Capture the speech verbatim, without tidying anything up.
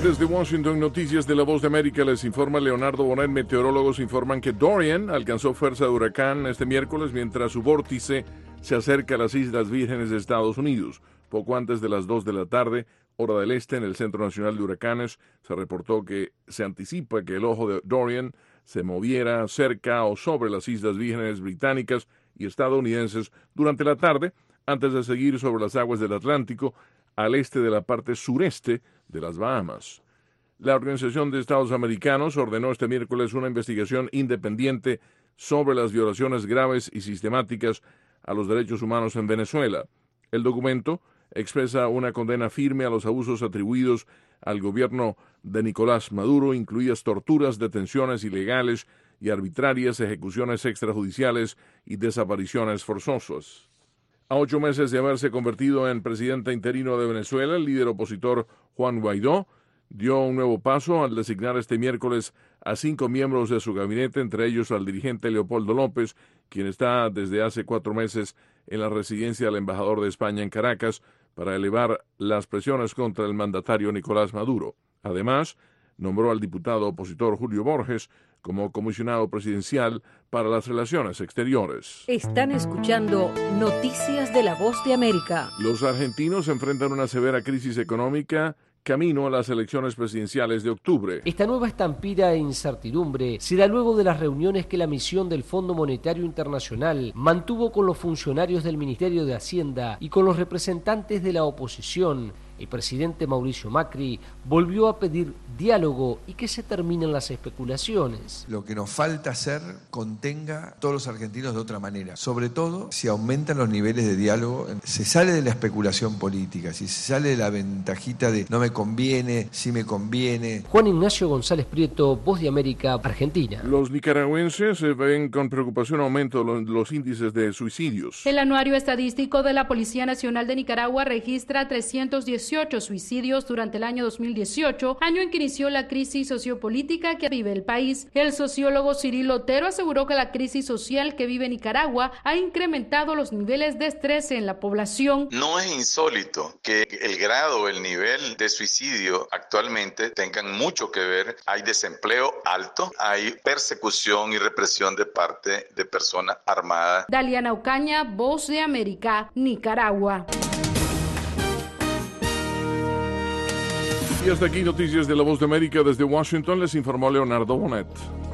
Desde Washington, Noticias de la Voz de América, les informa Leonardo Bonet. Meteorólogos informan que Dorian alcanzó fuerza de huracán este miércoles mientras su vórtice se acerca a las Islas Vírgenes de Estados Unidos. Poco antes de las dos de la tarde, hora del este, en el Centro Nacional de Huracanes, se reportó que se anticipa que el ojo de Dorian se moviera cerca o sobre las Islas Vírgenes británicas y estadounidenses durante la tarde, antes de seguir sobre las aguas del Atlántico, al este de la parte sureste de las Bahamas. La Organización de Estados Americanos ordenó este miércoles una investigación independiente sobre las violaciones graves y sistemáticas a los derechos humanos en Venezuela. El documento expresa una condena firme a los abusos atribuidos al gobierno de Nicolás Maduro, incluidas torturas, detenciones ilegales y arbitrarias, ejecuciones extrajudiciales y desapariciones forzosas. A ocho meses de haberse convertido en presidente interino de Venezuela, el líder opositor Juan Guaidó dio un nuevo paso al designar este miércoles a cinco miembros de su gabinete, entre ellos al dirigente Leopoldo López, quien está desde hace cuatro meses en la residencia del embajador de España en Caracas para elevar las presiones contra el mandatario Nicolás Maduro. Además, nombró al diputado opositor Julio Borges como comisionado presidencial para las relaciones exteriores. Están escuchando Noticias de la Voz de América. Los argentinos enfrentan una severa crisis económica camino a las elecciones presidenciales de octubre. Esta nueva estampida e incertidumbre se da luego de las reuniones que la misión del Fondo Monetario Internacional mantuvo con los funcionarios del Ministerio de Hacienda y con los representantes de la oposición. El presidente Mauricio Macri volvió a pedir diálogo y que se terminen las especulaciones. Lo que nos falta hacer contenga a todos los argentinos de otra manera. Sobre todo, si aumentan los niveles de diálogo, se sale de la especulación política, si se sale de la ventajita de no me conviene, sí me conviene. Juan Ignacio González Prieto, Voz de América, Argentina. Los nicaragüenses ven con preocupación aumento los, los índices de suicidios. El anuario estadístico de la Policía Nacional de Nicaragua registra trescientos dieciocho suicidios durante el año dos mil dieciocho, año en que inició la crisis sociopolítica que vive el país. El sociólogo Cirilo Otero aseguró que la crisis social que vive Nicaragua ha incrementado los niveles de estrés en la población. No es insólito que el grado, el nivel de suicidio actualmente tengan mucho que ver. Hay desempleo alto, hay persecución y represión de parte de personas armadas. Daliana Ocaña, Voz de América, Nicaragua. Y hasta aquí Noticias de la Voz de América. Desde Washington les informó Leonardo Bonet.